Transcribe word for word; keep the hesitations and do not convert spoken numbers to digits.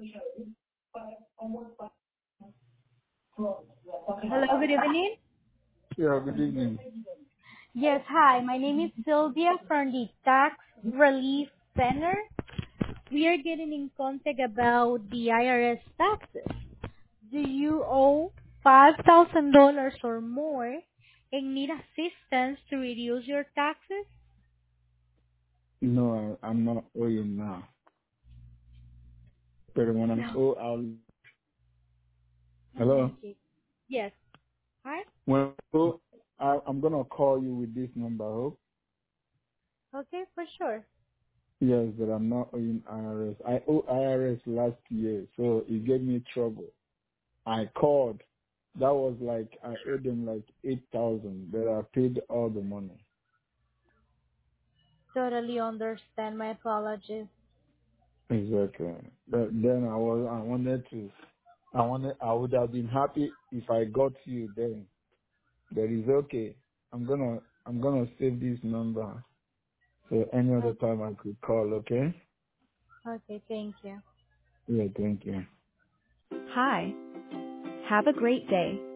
Hello, good evening. Yeah, good evening. Yes, hi. My name is Sylvia from the Tax Relief Center. We are getting in contact about the I R S taxes. Do you owe five thousand dollars or more and need assistance to reduce your taxes? No, I, I'm not owing now. But when I'm No. owe, I'll, Oh, hello? okay. Yes. Hi. When I owe, I, I'm going to call you with this number, I hope. Okay, for sure. Yes, but I'm not owing I R S. I owe I R S last year, so it gave me trouble. I called. That was like, I owed them like eight thousand, but I paid all the money. Totally understand. My apologies. Exactly. But then I was, I wanted to, I wanted, I would have been happy if I got you then. But it's okay. I'm gonna I'm gonna save this number so any other Oh, time I could call. Okay? okay, thank you. Yeah. Thank you. Hi. Have a great day.